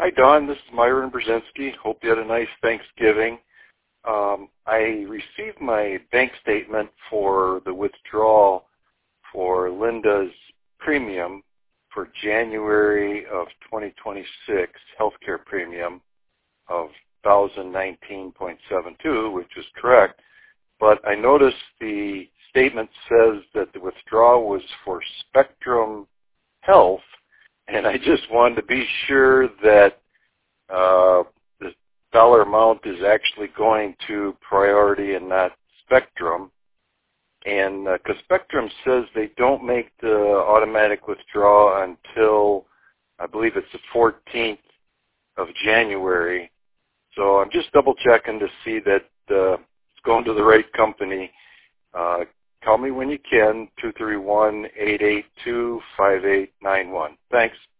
Hi, Don. This is Myron Brzezinski. Hope you had a nice Thanksgiving. I received my bank statement for the withdrawal for Linda's premium for January of 2026, healthcare premium of 1,019.72, which is correct. But I noticed the statement says that the withdrawal was for Spectrum Health, and I just wanted to be sure that the dollar amount is actually going to Priority and not Spectrum. And because Spectrum says they don't make the automatic withdrawal until, I believe it's the 14th of January. So I'm just double checking to see that it's going to the right company. Call me when you can, 231-882-5891. Thanks.